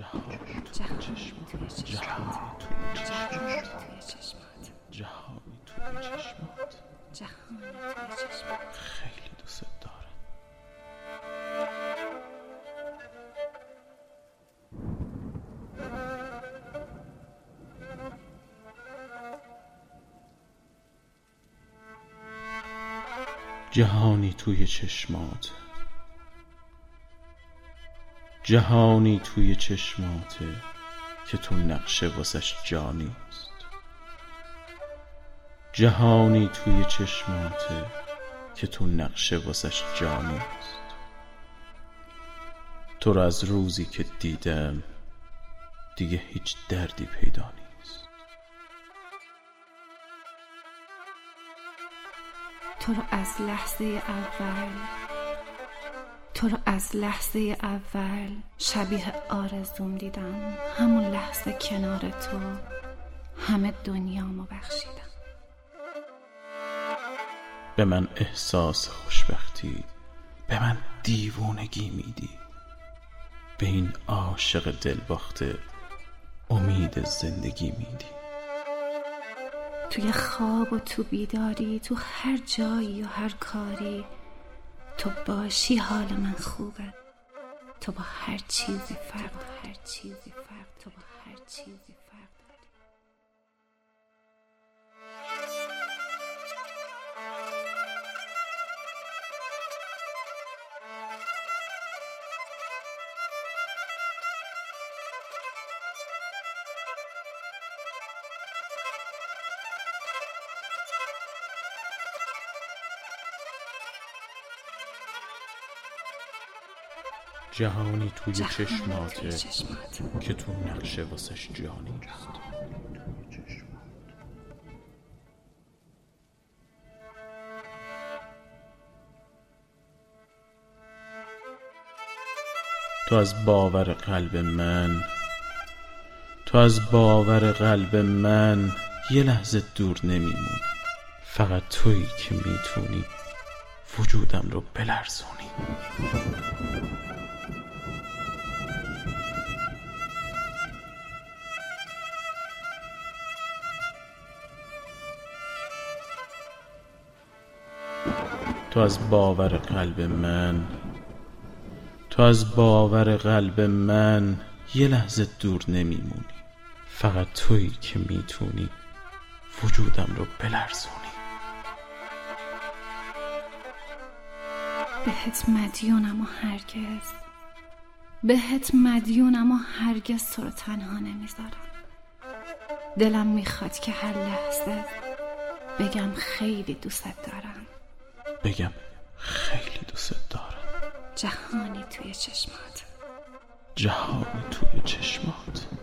جهانی توی چشمات، جهانی توی چشمات، خیلی دوست دارم. جهانی توی چشمات، جهانی توی چشماته که تو نقشه واسش جانیست. جهانی توی چشماته که تو نقشه واسش جانیست. تو را از روزی که دیدم دیگه هیچ دردی پیدا نیست. تو رو از لحظه اول شبیه آرزوم دیدم. همون لحظه کنار تو همه دنیامو بخشیدم. به من احساس خوشبختی، به من دیوونگی میدی، به این عاشق دلباخته امید زندگی میدی. توی خواب و تو بیداری، تو هر جایی و هر کاری، تو باشی حال من خوبه. تو با هر چیزی فرق داری. جهانی توی چشماته که تو نقشه واسش جانیست. تو از باور قلب من یه لحظه دور نمیمونی. فقط تویی که میتونی وجودم رو بلرزونی. تو از باور قلب من یه لحظه دور نمیمونی. فقط تویی که میتونی وجودم رو بلرزونی. بهت مدیونم و هرگز تو رو تنها نمیذارم. دلم میخواد که هر لحظه بگم خیلی دوست دارم. جهانی توی چشمات.